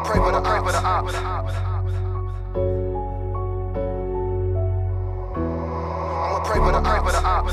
pray for the ops. I'ma pray for the ops.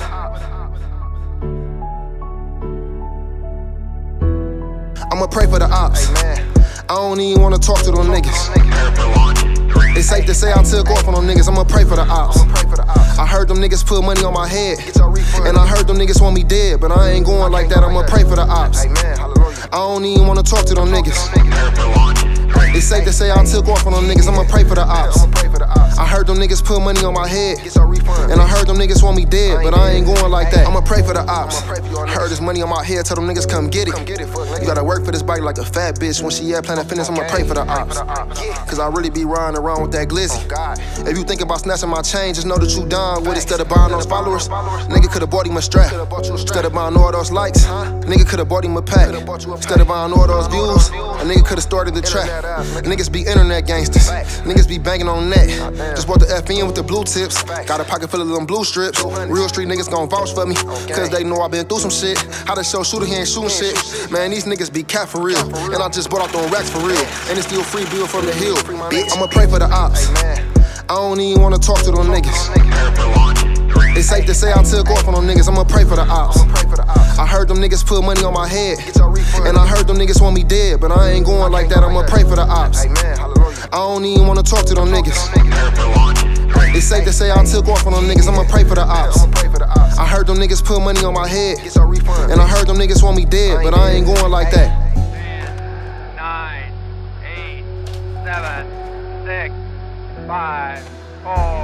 I'ma pray for the ops. I don't even wanna talk to them niggas. It's safe to say I took off on them niggas. I'ma pray for the ops. I heard them niggas put money on my head, and I heard them niggas want me dead, but I ain't going like that. I'ma pray for the ops. I don't even wanna talk to them niggas. It's safe to say I took off on them niggas. I'ma pray for the ops. I heard them niggas put money on my head, and I heard them niggas want me dead, but I ain't going like that. I'ma pray for the ops. Heard this money on my head, tell them niggas come get it. You gotta work for this bike like a fat bitch. When she at Planet Fitness, I'ma pray for the ops. Cause I really be riding around with that glizzy. If you think about snatching my chain, just know that you done with it. Instead of buying those followers, nigga could've bought him a strap. Instead of buying all those likes, nigga could've bought him a pack. Instead of buying all those views, a nigga could've started the trap. Niggas be internet gangsters, niggas be banging on net. Just bought the FN with the blue tips, got a pocket full of them blue strips. Real street niggas gon' vouch for me, cause they know I been through some shit. How to show shooter, he ain't shooting shit. Man, these niggas be cat for real, and I just bought out them racks for real. And it's still free bill from the hill, bitch. I'ma pray for the ops. I don't even wanna talk to them niggas. It's safe to say I took off on them niggas. I'ma pray for the ops. I heard them niggas put money on my head, and I heard them niggas want me dead, but I ain't going like that. I'ma pray for the ops. I don't even wanna talk to them niggas. It's safe to say I took off on them niggas. I'ma pray for the ops. I heard them niggas put money on my head, and I heard them niggas want me dead, but I ain't going like that. 10, 9, 8, 7, 6, 5, 4.